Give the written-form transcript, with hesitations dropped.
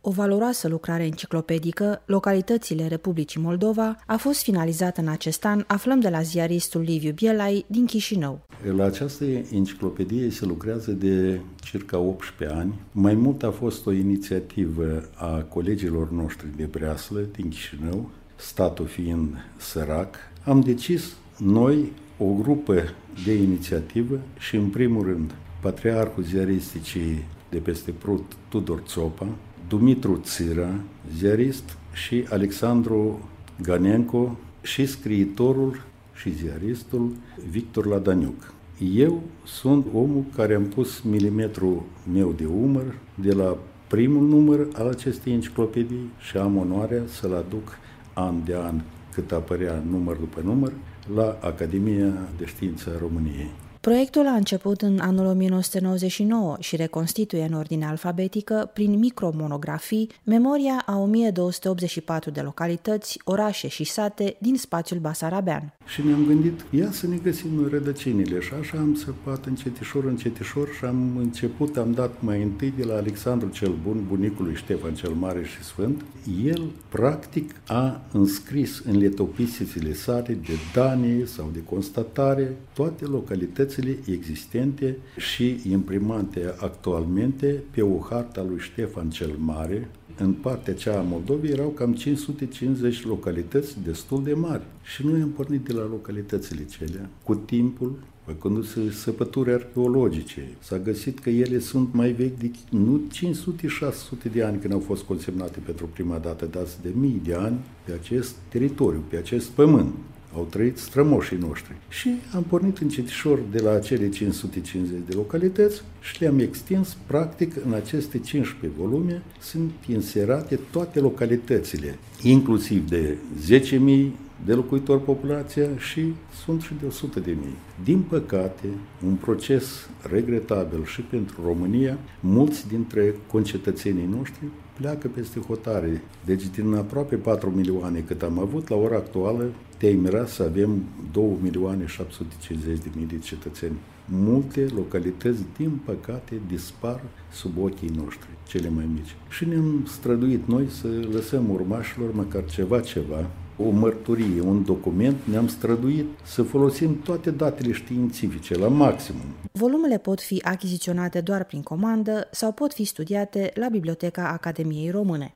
o valoroasă lucrare enciclopedică, Localitățile Republicii Moldova, a fost finalizată în acest an, aflăm de la ziaristul Liviu Bielai din Chișinău. La această enciclopedie se lucrează de circa 18 ani. Mai mult a fost o inițiativă a colegilor noștri de breaslă din Chișinău, statul fiind sărac. Am decis noi o grupă de inițiativă și, în primul rând, patriarhul ziaristicii de peste Prut, Tudor Țopa, Dumitru Țira, ziarist, și Alexandru Ganenco și scriitorul și ziaristul Victor Ladaniuc. Eu sunt omul care am pus milimetrul meu de umăr de la primul număr al acestei enciclopedii și am onoarea să-l aduc an de an, cât apărea număr după număr, la Academia de Științe a României. Proiectul a început în anul 1999 și reconstituie în ordine alfabetică, prin micromonografii, memoria a 1284 de localități, orașe și sate din spațiul basarabean. Și ne-am gândit, ia să ne găsim noi rădăcinile, și așa am săpat încetișor și am dat mai întâi de la Alexandru cel Bun, bunicul lui Ștefan cel Mare și Sfânt. El, practic, a înscris în letopisițele sale de danie sau de constatare toate localitățile existente și imprimante actualmente pe o hartă a lui Ștefan cel Mare. În partea cea a Moldovei erau cam 550 localități destul de mari. Și noi am pornit de la localitățile celea. Cu timpul, făcându-se săpături arheologice, s-a găsit că ele sunt mai vechi de nu 500-600 de ani când au fost consemnate pentru prima dată, dar de mii de ani pe acest teritoriu, pe acest pământ. Au trăit strămoșii noștri. Și am pornit încetișor de la acele 550 de localități și le-am extins, practic, în aceste 15 volume sunt inserate toate localitățile, inclusiv de 10.000 de locuitori populația și sunt și de 100.000. Din păcate, un proces regretabil și pentru România, mulți dintre concetățenii noștri pleacă peste hotare. Deci din aproape 4 milioane cât am avut, la ora actuală te-ai mirat să avem 2.750.000 de cetățeni. Multe localități, din păcate, dispar sub ochii noștri, cele mai mici. Și ne-am străduit noi să lăsăm urmașilor măcar ceva, o mărturie, un document, ne-am străduit să folosim toate datele științifice la maximum. Volumele pot fi achiziționate doar prin comandă sau pot fi studiate la Biblioteca Academiei Române.